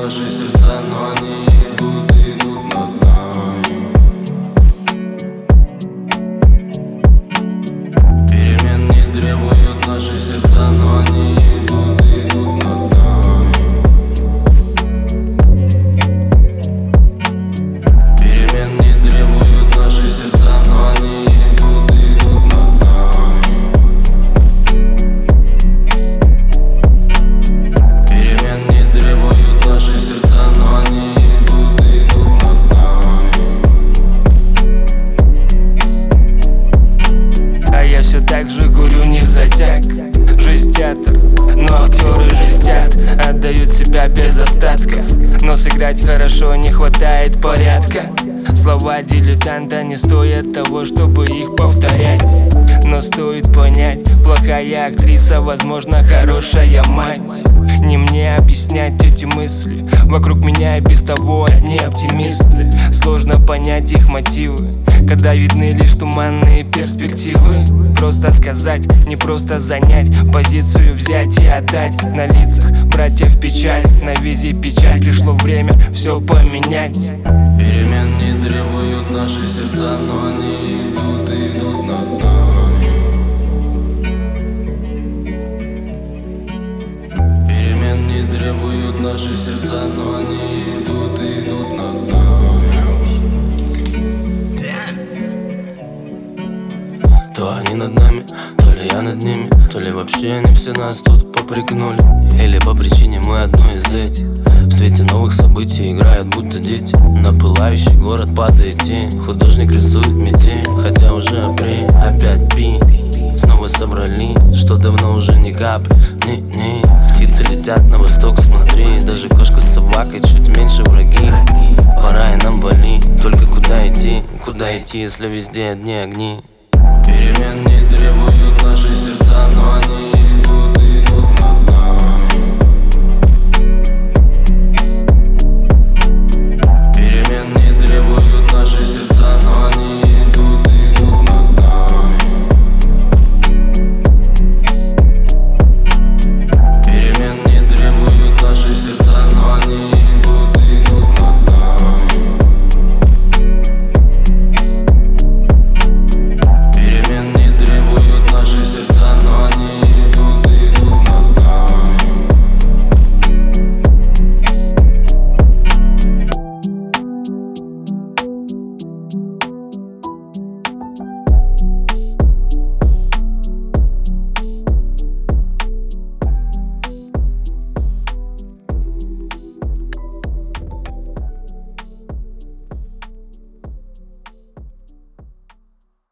наши сердца, но они идут и идут над нами. Перемен не требуют наши сердца, но они идут и идут над нами. Перемен не требуют наши сердца, но они идут и идут над нами. Перемен не требуют наши сердца, но они идут и идут над нами. А я все так же курю не в затяг. Жизнь театр, но актеры жестят, отдают себя без остатков. Но сыграть хорошо не хватает порядка. Слова дилетанта не стоят того, чтобы их повторять. Но стоит понять, плохая актриса, возможно, хорошая мать. Не мне объяснять эти мысли, вокруг меня и без того одни оптимисты. Сложно понять их мотивы, когда видны лишь туманные перспективы. Просто сказать, не просто занять позицию, взять и отдать. На лицах братьев печаль, на визе печаль. Пришло время все поменять. Перемен не требуют наши сердца, но они идут и идут над нами. Перемен не требуют наши сердца, но они идут и идут над нами. То они над нами, то ли я над ними, то ли вообще они все нас тут попрекнули. Или по причине мы одну из этих. В свете новых событий играют будто дети. На пылающий город падает тень. Художник рисует метель, хотя уже апрель. Опять пи, снова собрали, что давно уже не капли. Не, птицы летят на восток, смотри. Даже кошка с собакой чуть меньше враги. Пора и нам вали, только куда идти, если везде одни огни. Перемен не